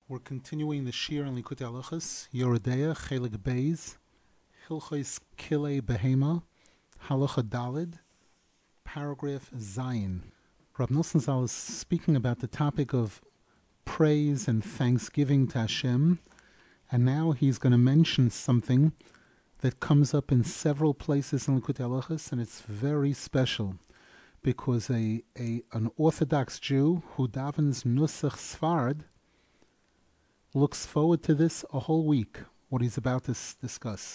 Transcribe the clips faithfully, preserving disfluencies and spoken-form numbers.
We're continuing the Shir in Likutei Halachos, Yoredeya, Chelik Beis, Hilchos Kilei Behema, Halacha Dalid, paragraph Zayin. Rav Nosson Zal is speaking about the topic of praise and thanksgiving to Hashem, and now he's going to mention something that comes up in several places in Likutei Halachos, and it's very special because a, a an Orthodox Jew who davens Nusach Sfard looks forward to this a whole week, what he's about to s- discuss.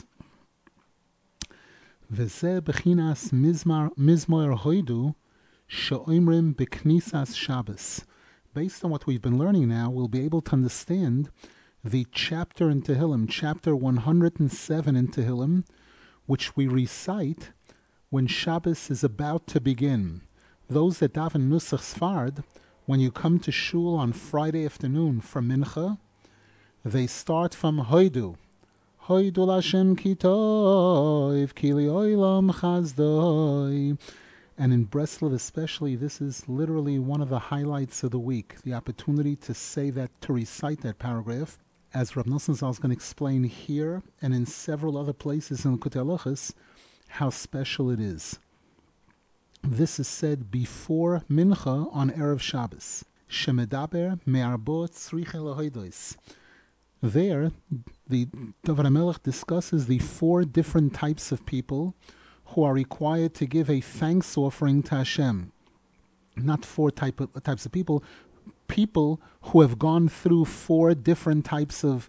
V'zeh b'chinas mizmor hoidu she'omrim b'knisas Shabbos. Based on what we've been learning now, we'll be able to understand the chapter in Tehillim, chapter one hundred seven in Tehillim, which we recite when Shabbos is about to begin. Those that daven Nusach Sfard, when you come to shul on Friday afternoon for Mincha, they start from Hoidu. Hoidu Lashem ki tov, ki li olam chazdoi. And in Breslov especially, this is literally one of the highlights of the week, the opportunity to say that, to recite that paragraph, as Rav Nosson Zal is going to explain here and in several other places in Likutei Halachos, how special it is. This is said before Mincha on Erev Shabbos. Shemedaber me'arbo tzriche lahoidos. There, the David HaMelech discusses the four different types of people who are required to give a thanks offering to Hashem. Not four type of, types of people, people who have gone through four different types of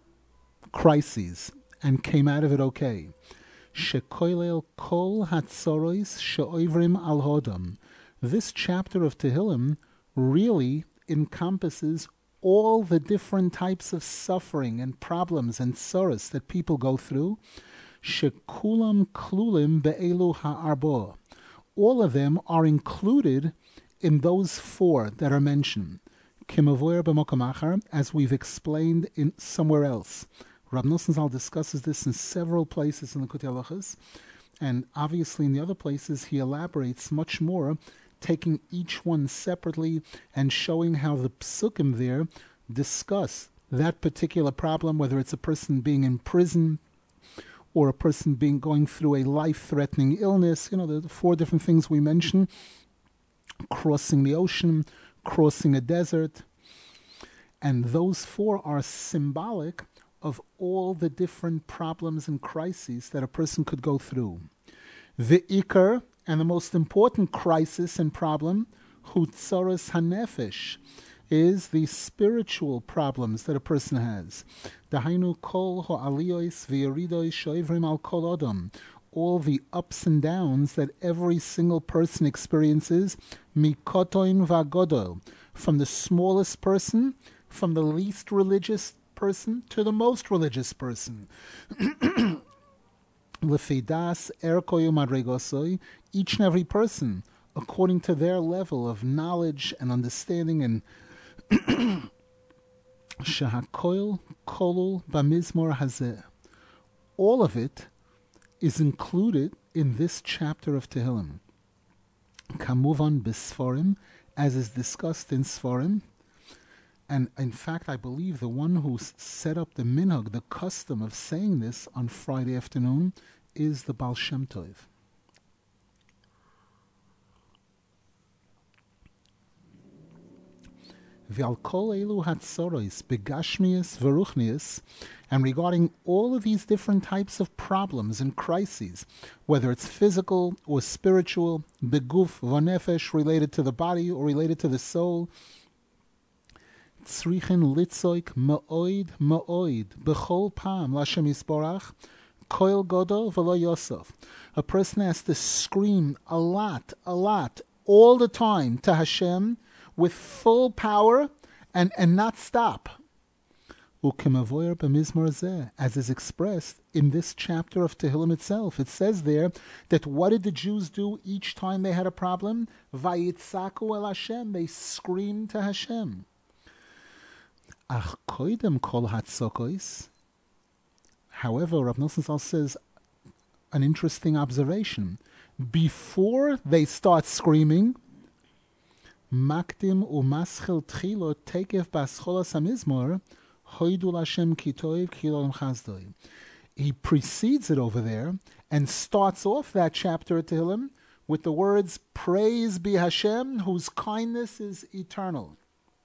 crises and came out of it okay. Shekoilel kol hatzorois she'oivrim al hodam. This chapter of Tehillim really encompasses all the different types of suffering and problems and sorrows that people go through. Shekulam klulim be'elu ha'arbo. All of them are included in those four that are mentioned. Kimavoyer b'mokam achar, as we've explained in somewhere else. Rav Nosson Zal discusses this in several places in the Likutei Halachos, and obviously in the other places he elaborates much more, taking each one separately and showing how the psukim there discuss that particular problem, whether it's a person being in prison or a person being going through a life-threatening illness. You know, the four different things we mentioned: crossing the ocean, crossing a desert. And those four are symbolic of all the different problems and crises that a person could go through. The ikar, and the most important crisis and problem, hutzaras hanefesh, is the spiritual problems that a person has. Dahainu kol ho'aliyos v'yeridos shoivrim al kol adam. All the ups and downs that every single person experiences, mikotoin v'agodol, from the smallest person, from the least religious person to the most religious person. Lefidas erkoyu madregosoi, each and every person, according to their level of knowledge and understanding, and shahakoil kolul bamizmor hazeh. All of it is included in this chapter of Tehillim. Kamuvan b'sforim, as is discussed in Sforim. And in fact, I believe the one who set up the minhag, the custom of saying this on Friday afternoon, is the Baal Shem Tov. V'al kol elu hatzorois begashmius v'ruchnius, and regarding all of these different types of problems and crises, whether it's physical or spiritual, beguf v'nefesh, related to the body or related to the soul, tzrichen litzoik ma'oid ma'oid b'chol pam l'Hashem yisborach koil godol v'lo yosef. A person has to scream a lot, a lot, all the time to Hashem with full power and, and not stop. Ukemavoyer b'mizmor zeh, as is expressed in this chapter of Tehillim itself. It says there that what did the Jews do each time they had a problem? Vayitzaku el Hashem, they screamed to Hashem. Ach koidem kol hatzokos. However, Rav Nosson Zal says an interesting observation. Before they start screaming, Makdim umaschil tchilo tekef bascholas hamizmor hoidu Lashem kitoiv kilom chazdoi. He precedes it over there and starts off that chapter of Tehillim with the words, "Praise be Hashem, whose kindness is eternal."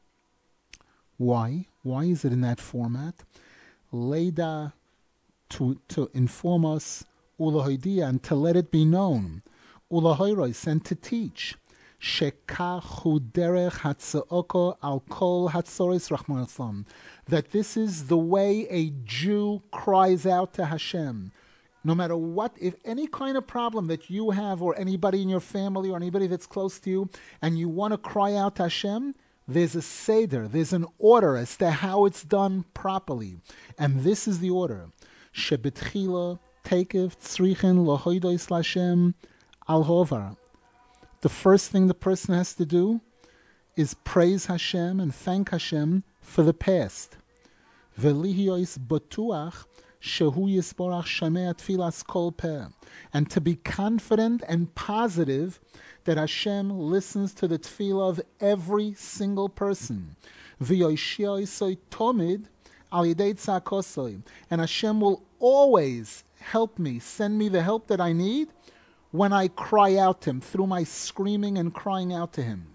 Why? Why is it in that format? Leda, to to inform us, ulahoidia, and to let it be known, ulahoiros, and to teach, shekachu derech hatzaoko al kol hatzoris rachman aslam, that this is the way a Jew cries out to Hashem. No matter what, if any kind of problem that you have, or anybody in your family, or anybody that's close to you, and you want to cry out to Hashem, there's a seder, there's an order as to how it's done properly. And this is the order. Shebetchila tekev tzrichin lohoidois Lashem al hovar. The first thing the person has to do is praise Hashem and thank Hashem for the past. Velihiois batuach shehu yisborach shamei tfilas kol peh. And to be confident and positive that Hashem listens to the tefillah of every single person. V'yoshiyosoi tomid al yidei tzakosoi. And Hashem will always help me, send me the help that I need when I cry out to Him, through my screaming and crying out to Him.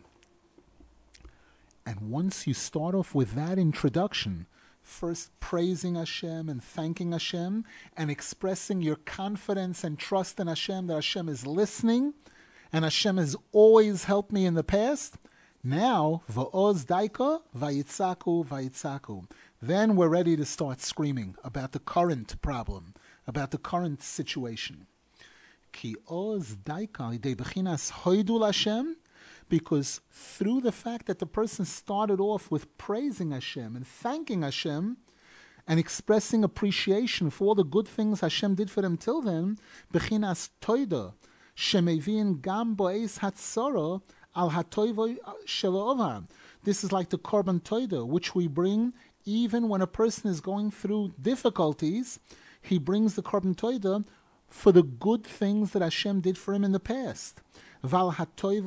And once you start off with that introduction, first praising Hashem and thanking Hashem and expressing your confidence and trust in Hashem, that Hashem is listening and Hashem has always helped me in the past. Now, va'oz daika, vayitzaku, vayitzaku. Then we're ready to start screaming about the current problem, about the current situation. Ki oz daika, de bechinas hoidul Hashem, because through the fact that the person started off with praising Hashem and thanking Hashem and expressing appreciation for all the good things Hashem did for them till then, bechinas toida, shemevin gam bo'es hatzoro al hatoivo shelo. This is like the korban toida, which we bring even when a person is going through difficulties. He brings the korban toida for the good things that Hashem did for him in the past. And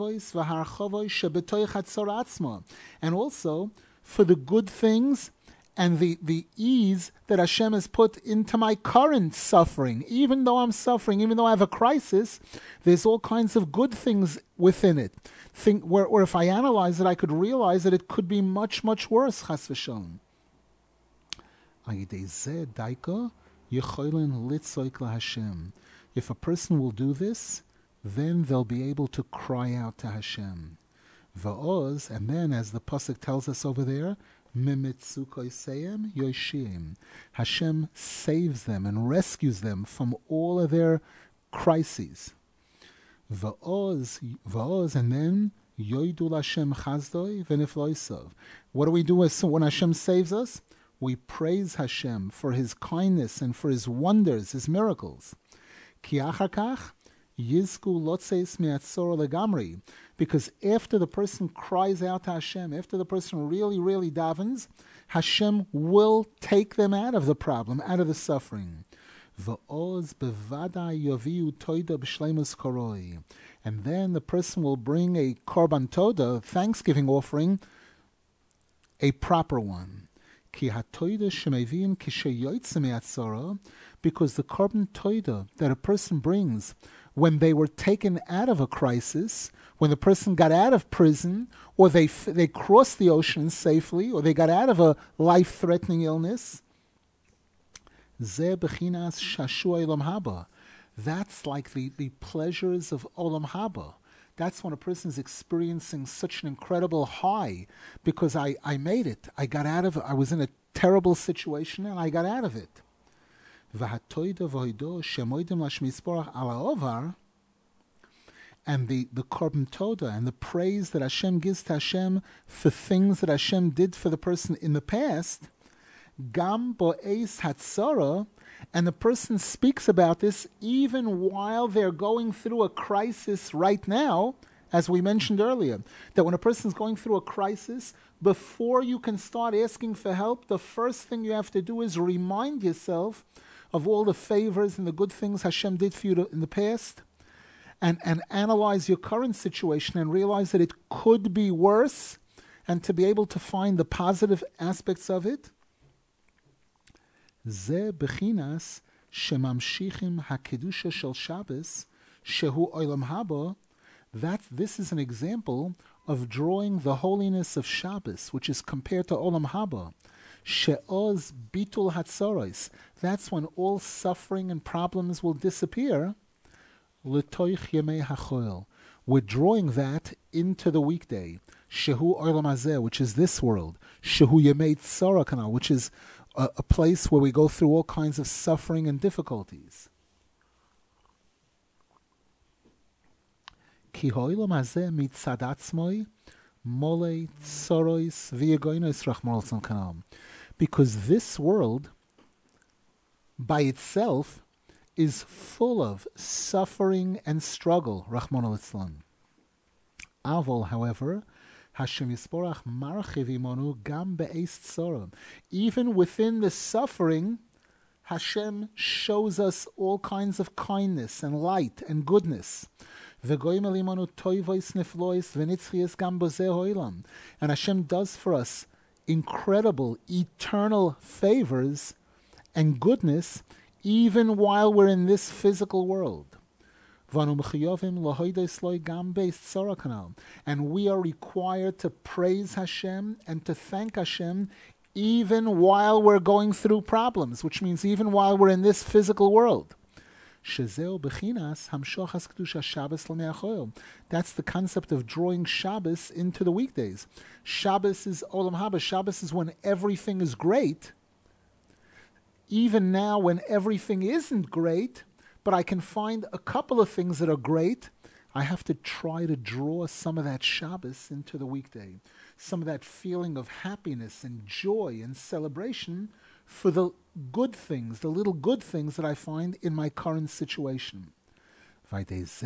also for the good things and the, the ease that Hashem has put into my current suffering. Even though I'm suffering, even though I have a crisis, there's all kinds of good things within it. Think, where, or if I analyze it, I could realize that it could be much, much worse. Chas v'shalom. If a person will do this, then they'll be able to cry out to Hashem. Va'oz, and then as the pasuk tells us over there, Mimitzukoiseyem yoshim. Hashem saves them and rescues them from all of their crises. Va'oz, va'oz, and then yoidul Hashem chazdoi v'nifloisav. What do we do when Hashem saves us? We praise Hashem for His kindness and for His wonders, His miracles. Ki achar kach yizku lotzeis miatzor legamri. Because after the person cries out to Hashem, after the person really, really davens, Hashem will take them out of the problem, out of the suffering. Va'oz bevada yoviu toida b'shleimus koroi. And then the person will bring a korban toda, thanksgiving offering, a proper one. Ki hatoida shemevin kisheyoytze miatzora, because the korban toida that a person brings when they were taken out of a crisis, when the person got out of prison, or they they crossed the ocean safely, or they got out of a life-threatening illness, ze bechinas shashua olam haba. That's like the, the pleasures of olam haba. That's when a person is experiencing such an incredible high, because I, I made it. I got out of it. I was in a terrible situation, and I got out of it. And the, the korban toda and the praise that Hashem gives to Hashem for things that Hashem did for the person in the past, gam bo'es hatzara, and the person speaks about this even while they're going through a crisis right now, as we mentioned earlier, that when a person is going through a crisis, before you can start asking for help, the first thing you have to do is remind yourself of all the favors and the good things Hashem did for you to, in the past. and, and analyze your current situation and realize that it could be worse, and to be able to find the positive aspects of it. זה בחיnas שממשיכים הקדושה של Shabbos, שהוא עולם הבא. That this is an example of drawing the holiness of Shabbos, which is compared to Olam Haba. She'oz bitul hatzoros. That's when all suffering and problems will disappear. L'toich yemei hachoil. We're drawing that into the weekday. Shehu olam hazeh, which is this world. Shehu yemei tzara kanal, which is a, a place where we go through all kinds of suffering and difficulties. Ki ha'olam hazeh mitzad atzmoi molei tzaros v'yegoynos rachmana litzlan kanal. Because this world, by itself, is full of suffering and struggle, Rachmana litzlan. Avol, however, Hashem Yisborach marchiv imonu gam be'eis tzara. Even within the suffering, Hashem shows us all kinds of kindness and light and goodness. V'goyim imonu toivois niflois v'nitzchias gam bozeh ho'ilam. And Hashem does for us incredible, eternal favors and goodness, even while we're in this physical world. And we are required to praise Hashem and to thank Hashem even while we're going through problems, which means even while we're in this physical world. That's the concept of drawing Shabbos into the weekdays. Shabbos is Olam Haba. Shabbos is when everything is great. Even now, when everything isn't great, but I can find a couple of things that are great, I have to try to draw some of that Shabbos into the weekday. Some of that feeling of happiness and joy and celebration for the good things, the little good things that I find in my current situation. And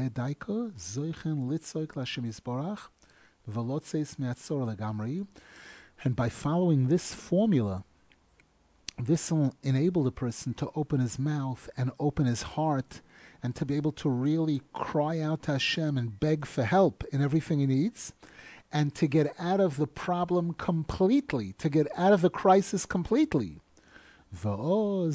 by following this formula, this will enable the person to open his mouth and open his heart and to be able to really cry out to Hashem and beg for help in everything he needs, and to get out of the problem completely, to get out of the crisis completely. And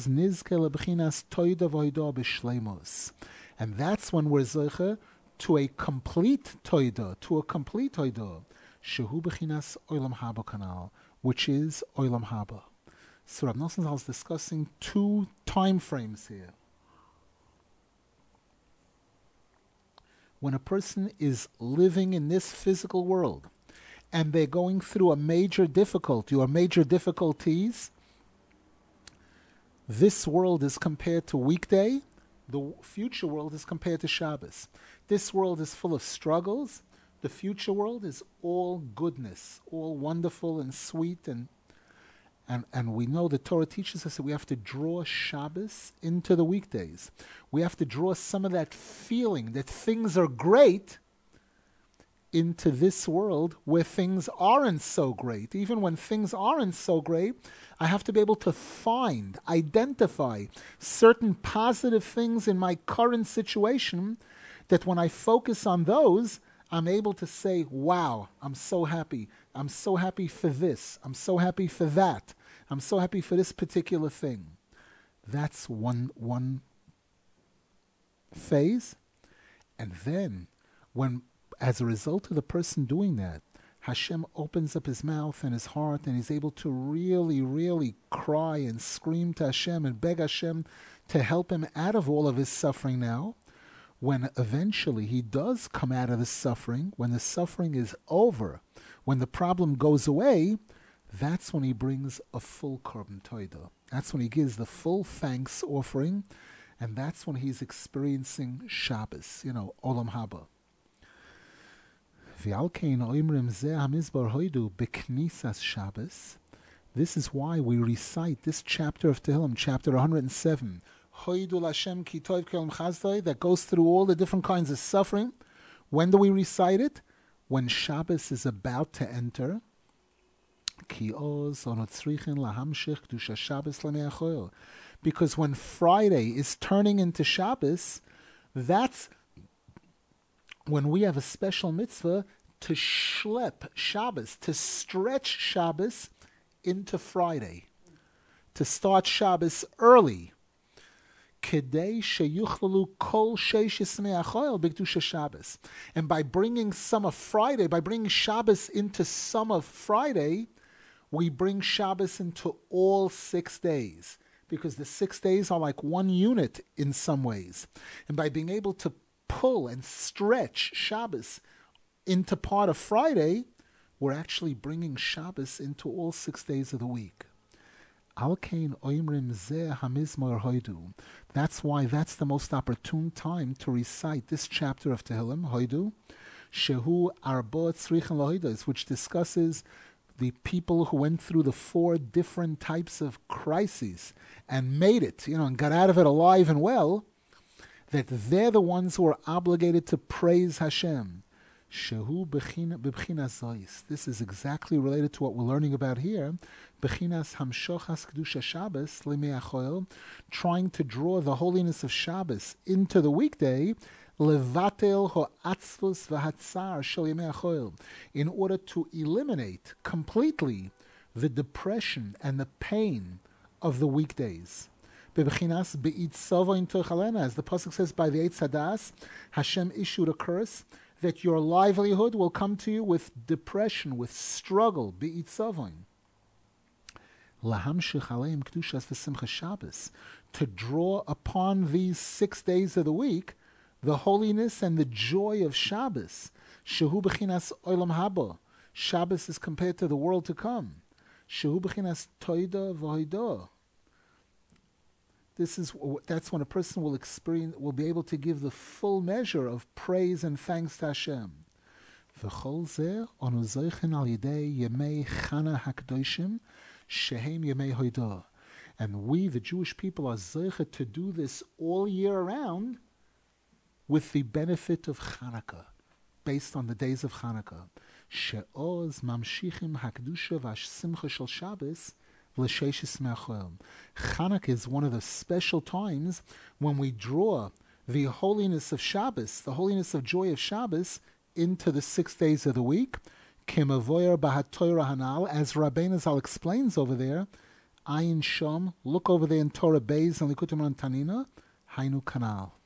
that's when we're zeicha to a complete toida, to a complete toida, shehu bechinas olam haba kanal, which is olam haba. So Rav Nosson Zal is discussing two time frames here. When a person is living in this physical world and they're going through a major difficulty or major difficulties, this world is compared to weekday, the future world is compared to Shabbos. This world is full of struggles, the future world is all goodness, all wonderful and sweet, and and and we know the Torah teaches us that we have to draw Shabbos into the weekdays. We have to draw some of that feeling that things are great into this world where things aren't so great. Even when things aren't so great, I have to be able to find, identify certain positive things in my current situation that when I focus on those, I'm able to say, wow, I'm so happy. I'm so happy for this. I'm so happy for that. I'm so happy for this particular thing. That's one one phase. And then, when, as a result of the person doing that, Hashem opens up his mouth and his heart, and he's able to really, really cry and scream to Hashem and beg Hashem to help him out of all of his suffering now. When eventually he does come out of the suffering, when the suffering is over, when the problem goes away, that's when he brings a full korban toida. That's when he gives the full thanks offering, and that's when he's experiencing Shabbos, you know, Olam Haba. This is why we recite this chapter of Tehillim, chapter one hundred seven, that goes through all the different kinds of suffering. When do we recite it? When Shabbos is about to enter. Because when Friday is turning into Shabbos, that's when we have a special mitzvah to schlep Shabbos, to stretch Shabbos into Friday, to start Shabbos early. Kedei sheyuchlalu kol sheish yismei achoil b'kedusha Shabbos. And by bringing some of Friday, by bringing Shabbos into some of Friday, we bring Shabbos into all six days, because the six days are like one unit in some ways. And by being able to pull and stretch Shabbos into part of Friday, we're actually bringing Shabbos into all six days of the week. That's why that's the most opportune time to recite this chapter of Tehillim, Hoidu, Shehu Arba Tzrichen Lahoidos, which discusses the people who went through the four different types of crises and made it, you know, and got out of it alive and well, that they're the ones who are obligated to praise Hashem. Shehu b'bchinas zois. This is exactly related to what we're learning about here. B'chinas hamshochas kedusha Shabbos limei achoil, trying to draw the holiness of Shabbos into the weekday, levatel ho'atzvus v'hatzar shel yemei achoil, in order to eliminate completely the depression and the pain of the weekdays. B'bchinas be'itzova into chalena, as the pasuk says, by the Eitz Hadas, Hashem issued a curse that your livelihood will come to you with depression, with struggle, be'itzavon. Lahamshich aleim kedushas v'simcha Shabbos, to draw upon these six days of the week the holiness and the joy of Shabbos. Shehu b'chinas olam haba. Shabbos is compared to the world to come. Shehu b'chinas toida v'hoida. This is that's when a person will experience, will be able to give the full measure of praise and thanks to Hashem. V'chol zeh anu zoichen al yedei yemei Chana hakdoshim shehem yemei hoida. And we, the Jewish people, are zoichet to do this all year round with the benefit of Chanukah, based on the days of Chanukah. She'oz mamshichim hakdusha v'ashsimcha shel Shabbos. Chanukah is one of the special times when we draw the holiness of Shabbos, the holiness of joy of Shabbos, into the six days of the week. As Rabbeinu Zal explains over there, Ayin Shom, look over there in Torah Beis and Likutim Tanina, Hainu Kanal.